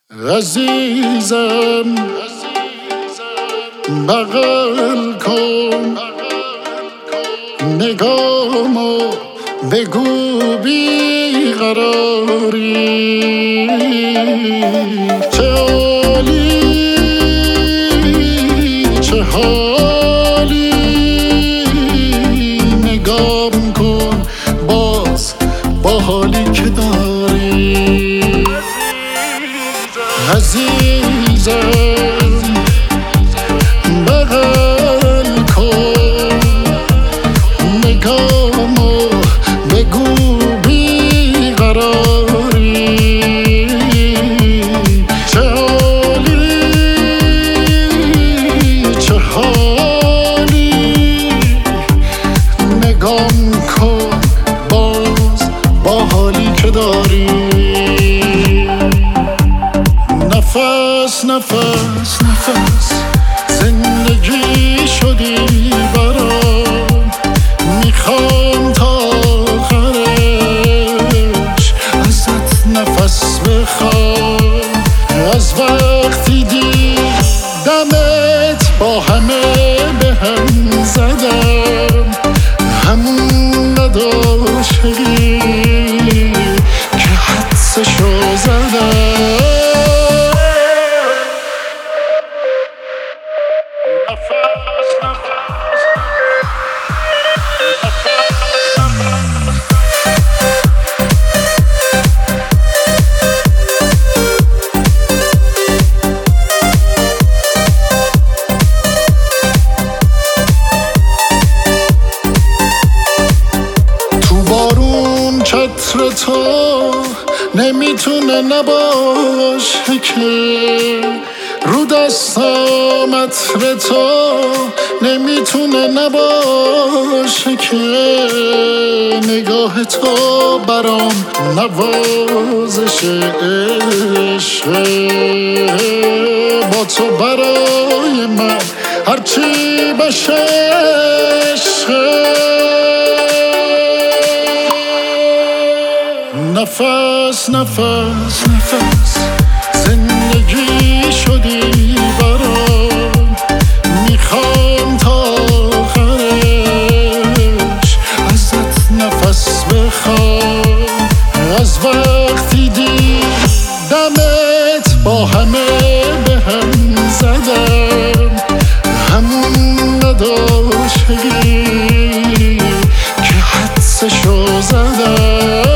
عزیزم بغل کن نگامو، بگو بیقراری چه عالی چه حالی، نگام کن باز با حالی که داری. عزیزم بغل کن نگامو، بگو بیقراری چه عالی چه حالی، نگام کن باز با حالی که داری. نفس نفس نفس زندگی شدی برام، میخوام تا آخرش ازت نفس بخوام. از وقتی دیدمت با همه به هم زدم، همون نداشتی که حدسشو زدم. چتر تو نمیتونه نباشه که، رو دستم عطر تو نمیتونه نباشه که، نگاه تو برام نوازش عشقه، با تو برای من هرچی بشه عشقه. نفس نفس نفس زندگی شدی برام، میخوام تا آخرش ازت نفس بخوام. از وقتی دیدمت با همه به هم زدم، همون نداشتی که حدسشو زدم.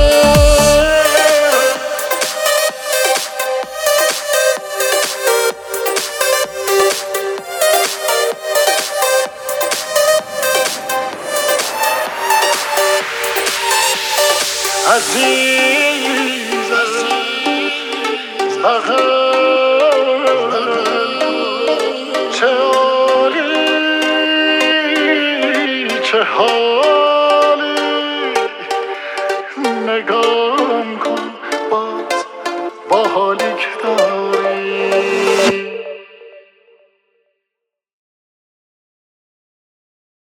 عزیز چه عالی چه حالی.